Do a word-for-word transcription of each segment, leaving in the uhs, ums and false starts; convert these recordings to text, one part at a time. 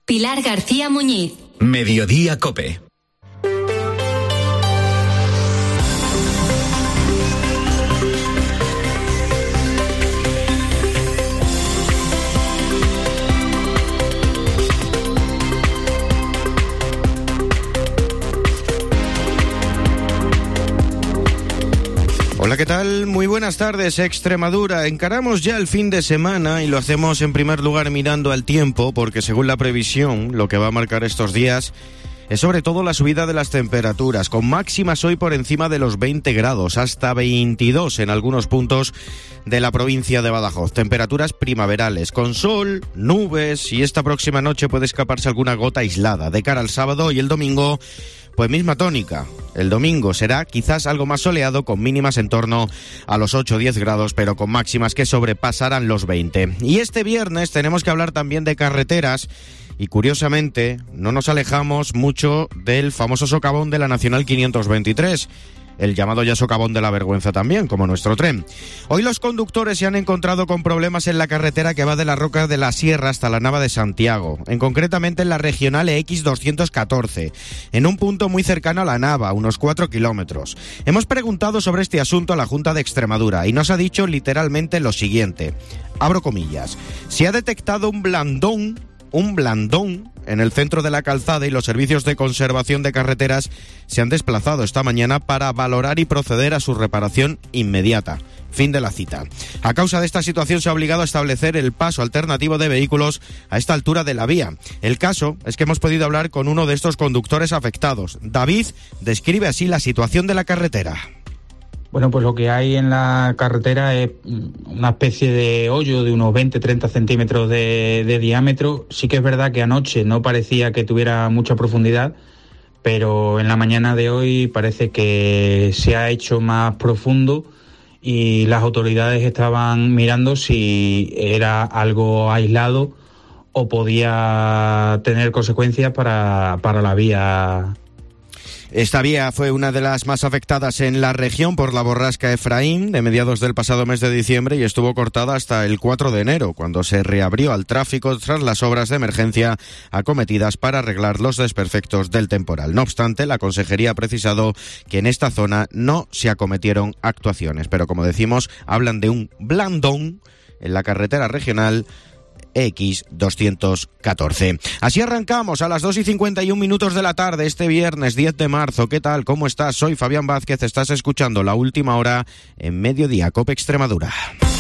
Pilar García Muñiz. Mediodía COPE. Hola, ¿qué tal? Muy buenas tardes, Extremadura. Encaramos ya el fin de semana y lo hacemos en primer lugar mirando al tiempo, porque según la previsión, lo que va a marcar estos días es sobre todo la subida de las temperaturas, con máximas hoy por encima de los veinte grados, hasta veintidós en algunos puntos de la provincia de Badajoz. Temperaturas primaverales, con sol, nubes, y esta próxima noche puede escaparse alguna gota aislada. De cara al sábado y el domingo, pues misma tónica. El domingo será quizás algo más soleado, con mínimas en torno a los ocho o diez grados, pero con máximas que sobrepasarán los veinte. Y este viernes tenemos que hablar también de carreteras. Y curiosamente, no nos alejamos mucho del famoso socavón de la Nacional quinientos veintitrés, el llamado ya socavón de la vergüenza también, como nuestro tren. Hoy los conductores se han encontrado con problemas en la carretera que va de la Roca de la Sierra hasta la Nava de Santiago, en concretamente en la regional E X doscientos catorce, en un punto muy cercano a la Nava, unos cuatro kilómetros. Hemos preguntado sobre este asunto a la Junta de Extremadura y nos ha dicho literalmente lo siguiente, abro comillas: se ha detectado un blandón un blandón en el centro de la calzada y los servicios de conservación de carreteras se han desplazado esta mañana para valorar y proceder a su reparación inmediata. Fin de la cita. A causa de esta situación se ha obligado a establecer el paso alternativo de vehículos a esta altura de la vía. El caso es que hemos podido hablar con uno de estos conductores afectados. David describe así la situación de la carretera. Bueno, pues lo que hay en la carretera es una especie de hoyo de unos veinte a treinta centímetros de, de diámetro. Sí que es verdad que anoche no parecía que tuviera mucha profundidad, pero en la mañana de hoy parece que se ha hecho más profundo y las autoridades estaban mirando si era algo aislado o podía tener consecuencias para, para la vía. Esta vía fue una de las más afectadas en la región por la borrasca Efraín de mediados del pasado mes de diciembre y estuvo cortada hasta el cuatro de enero, cuando se reabrió al tráfico tras las obras de emergencia acometidas para arreglar los desperfectos del temporal. No obstante, la Consejería ha precisado que en esta zona no se acometieron actuaciones, pero como decimos, hablan de un blandón en la carretera regional E X doscientos catorce. Así arrancamos a las dos y cincuenta y un minutos de la tarde este viernes diez de marzo. ¿Qué tal? ¿Cómo estás? Soy Fabián Vázquez, estás escuchando La Última Hora en Mediodía COPE Extremadura.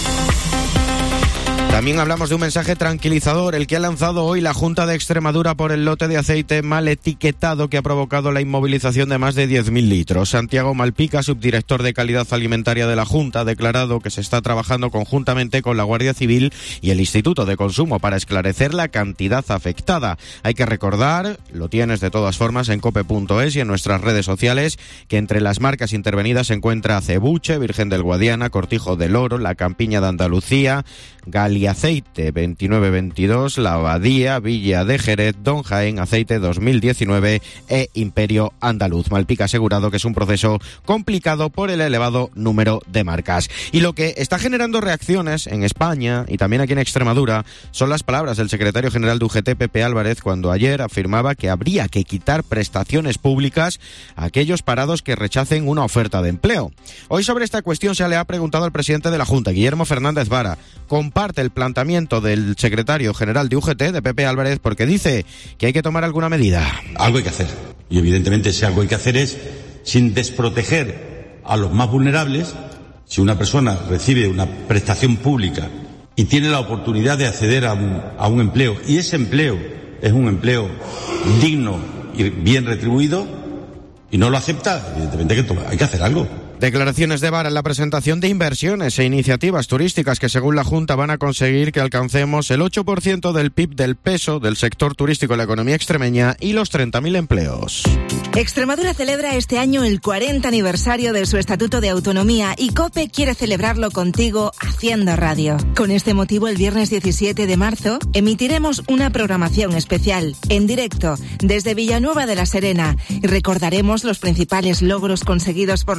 También hablamos de un mensaje tranquilizador, el que ha lanzado hoy la Junta de Extremadura por el lote de aceite mal etiquetado que ha provocado la inmovilización de más de diez mil litros. Santiago Malpica, subdirector de Calidad Alimentaria de la Junta, ha declarado que se está trabajando conjuntamente con la Guardia Civil y el Instituto de Consumo para esclarecer la cantidad afectada. Hay que recordar, lo tienes de todas formas en cope punto es y en nuestras redes sociales, que entre las marcas intervenidas se encuentra Cebuche, Virgen del Guadiana, Cortijo del Oro, La Campiña de Andalucía, Gali Aceite veintinueve veintidós, La Abadía, Villa de Jerez, Don Jaén Aceite dos mil diecinueve e Imperio Andaluz. Malpica ha asegurado que es un proceso complicado por el elevado número de marcas. Y lo que está generando reacciones en España y también aquí en Extremadura son las palabras del secretario general de U G T, Pepe Álvarez, cuando ayer afirmaba que habría que quitar prestaciones públicas a aquellos parados que rechacen una oferta de empleo. Hoy sobre esta cuestión se le ha preguntado al presidente de la Junta, Guillermo Fernández Vara. Comparte el planteamiento del secretario general de U G T, de Pepe Álvarez, porque dice que hay que tomar alguna medida. Algo hay que hacer. Y evidentemente ese algo hay que hacer es, sin desproteger a los más vulnerables, si una persona recibe una prestación pública y tiene la oportunidad de acceder a un, a un empleo, y ese empleo es un empleo digno y bien retribuido, y no lo acepta, evidentemente hay que, tomar, hay que hacer algo. Declaraciones de Vara en la presentación de inversiones e iniciativas turísticas que según la Junta van a conseguir que alcancemos el ocho por ciento del P I B del peso del sector turístico en la economía extremeña y los treinta mil empleos. Extremadura celebra este año el cuarenta aniversario de su Estatuto de Autonomía y COPE quiere celebrarlo contigo haciendo radio. Con este motivo, el viernes diecisiete de marzo emitiremos una programación especial en directo desde Villanueva de la Serena y recordaremos los principales logros conseguidos por los extremeños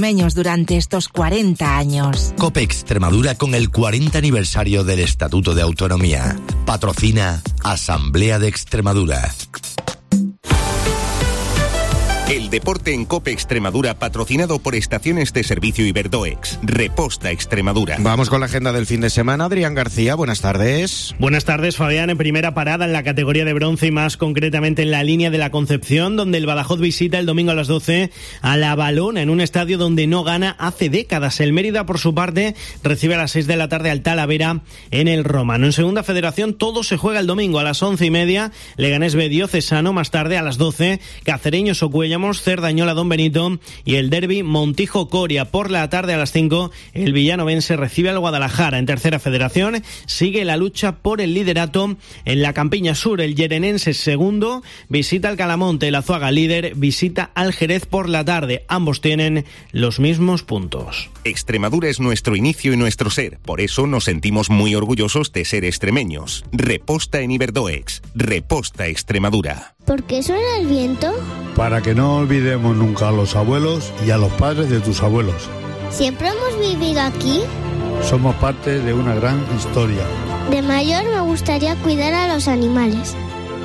extremeños durante estos cuarenta años. COPE Extremadura con el cuarenta aniversario del Estatuto de Autonomía. Patrocina Asamblea de Extremadura. El deporte en COPE Extremadura, patrocinado por Estaciones de Servicio Iberdoex. Reposta Extremadura. Vamos con la agenda del fin de semana. Adrián García, buenas tardes. Buenas tardes, Fabián. En primera parada en la categoría de bronce y más concretamente en la línea de la Concepción, donde el Badajoz visita el domingo a las doce a La Valona, en un estadio donde no gana hace décadas. El Mérida, por su parte, recibe a las seis de la tarde al Talavera en el Romano. En segunda federación, todo se juega el domingo a las once y media. Leganés B Diocesano, más tarde a las doce, Cacereños Ocuellamos, Cerdañola Don Benito y el derbi Montijo-Coria. Por la tarde a las cinco, el villanovense recibe al Guadalajara. En tercera federación sigue la lucha por el liderato en la Campiña Sur. El Yerenense segundo visita al Calamonte. El Azuaga líder visita al Jerez por la tarde. Ambos tienen los mismos puntos. Extremadura es nuestro inicio y nuestro ser. Por eso nos sentimos muy orgullosos de ser extremeños. Reposta en Iberdoex. Reposta Extremadura. ¿Por qué suena el viento? Para que no olvidemos nunca a los abuelos y a los padres de tus abuelos. ¿Siempre hemos vivido aquí? Somos parte de una gran historia. De mayor me gustaría cuidar a los animales.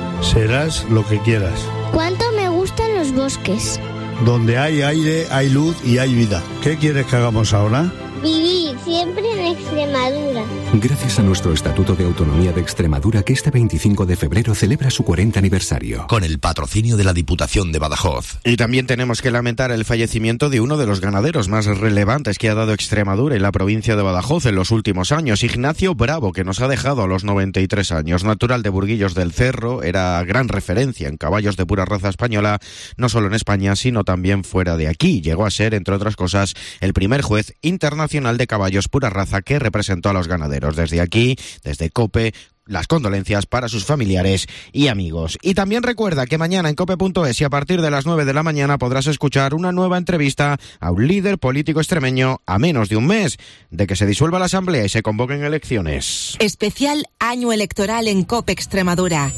Serás lo que quieras. ¿Cuánto me gustan los bosques? Donde hay aire, hay luz y hay vida. ¿Qué quieres que hagamos ahora? Vivir siempre en Extremadura. Gracias a nuestro Estatuto de Autonomía de Extremadura, que este veinticinco de febrero celebra su cuarenta aniversario. Con el patrocinio de la Diputación de Badajoz. Y también tenemos que lamentar el fallecimiento de uno de los ganaderos más relevantes que ha dado Extremadura y la provincia de Badajoz en los últimos años, Ignacio Bravo, que nos ha dejado a los noventa y tres años. Natural de Burguillos del Cerro, era gran referencia en caballos de pura raza española, no solo en España, sino también fuera de aquí. Llegó a ser, entre otras cosas, el primer juez internacional de caballos pura raza que representó a los ganaderos. Desde aquí, desde COPE, las condolencias para sus familiares y amigos. Y también recuerda que mañana en cope punto es y a partir de las nueve de la mañana podrás escuchar una nueva entrevista a un líder político extremeño a menos de un mes de que se disuelva la Asamblea y se convoquen elecciones. Especial año electoral en COPE Extremadura.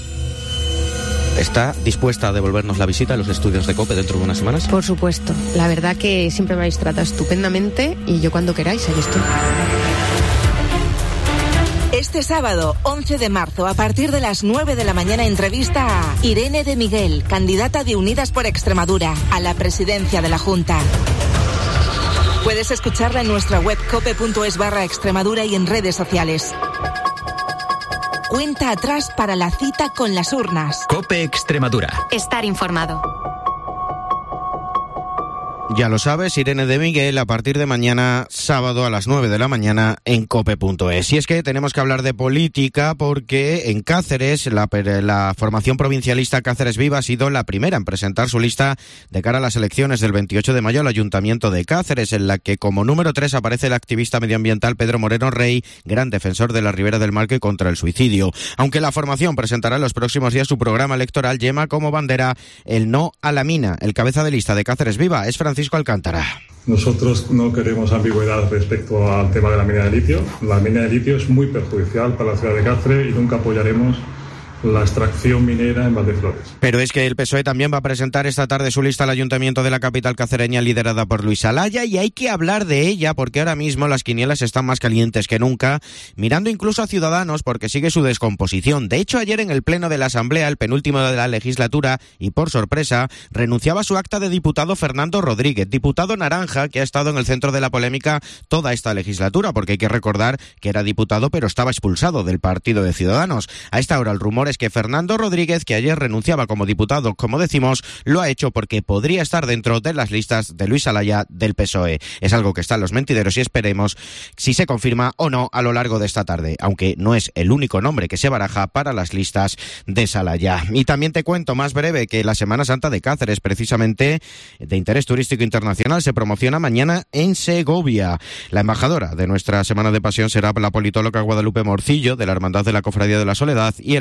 ¿Está dispuesta a devolvernos la visita a los estudios de COPE dentro de unas semanas? Por supuesto. La verdad que siempre me habéis tratado estupendamente y yo cuando queráis, ahí estoy. Este sábado, once de marzo, a partir de las nueve de la mañana, entrevista a Irene de Miguel, candidata de Unidas por Extremadura a la presidencia de la Junta. Puedes escucharla en nuestra web cope punto es barra Extremadura y en redes sociales. Cuenta atrás para la cita con las urnas. COPE Extremadura. Estar informado. Ya lo sabes, Irene de Miguel, a partir de mañana, sábado a las nueve de la mañana en cope punto es. Y es que tenemos que hablar de política porque en Cáceres, la, la formación provincialista Cáceres Viva ha sido la primera en presentar su lista de cara a las elecciones del veintiocho de mayo al Ayuntamiento de Cáceres, en la que como número tres aparece el activista medioambiental Pedro Moreno Rey, gran defensor de la Ribera del Marco y contra el suicidio. Aunque la formación presentará en los próximos días su programa electoral, lleva como bandera el no a la mina. El cabeza de lista de Cáceres Viva es Francisco Alcántara. Nosotros no queremos ambigüedad respecto al tema de la mina de litio. La mina de litio es muy perjudicial para la ciudad de Cáceres y nunca apoyaremos la extracción minera en Valdeflores. Pero es que el P S O E también va a presentar esta tarde su lista al Ayuntamiento de la capital cacereña liderada por Luis Alaya, y hay que hablar de ella porque ahora mismo las quinielas están más calientes que nunca, mirando incluso a Ciudadanos porque sigue su descomposición. De hecho, ayer en el pleno de la Asamblea, el penúltimo de la legislatura, y por sorpresa, renunciaba a su acta de diputado Fernando Rodríguez, diputado naranja que ha estado en el centro de la polémica toda esta legislatura, porque hay que recordar que era diputado pero estaba expulsado del partido de Ciudadanos. A esta hora el rumor es que Fernando Rodríguez, que ayer renunciaba como diputado, como decimos, lo ha hecho porque podría estar dentro de las listas de Luis Alaya del P S O E. Es algo que está en los mentideros y esperemos si se confirma o no a lo largo de esta tarde, aunque no es el único nombre que se baraja para las listas de Salaya. Y también te cuento más breve que la Semana Santa de Cáceres, precisamente de interés turístico internacional, se promociona mañana en Segovia. La embajadora de nuestra Semana de Pasión será la politóloga Guadalupe Morcillo, de la Hermandad de la Cofradía de la Soledad, y el santo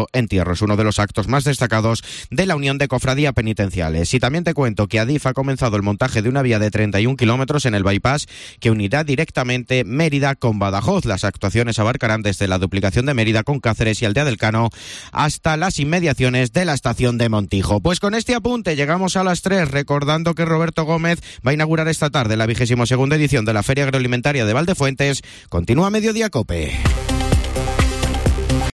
Cristo Entierro. Es uno de los actos más destacados de la Unión de Cofradías Penitenciales. Y también te cuento que Adif ha comenzado el montaje de una vía de treinta y un kilómetros en el bypass que unirá directamente Mérida con Badajoz. Las actuaciones abarcarán desde la duplicación de Mérida con Cáceres y Aldea del Cano hasta las inmediaciones de la estación de Montijo. Pues con este apunte llegamos a las tres, recordando que Roberto Gómez va a inaugurar esta tarde la vigésima segunda edición de la Feria Agroalimentaria de Valdefuentes. Continúa Mediodía Cope.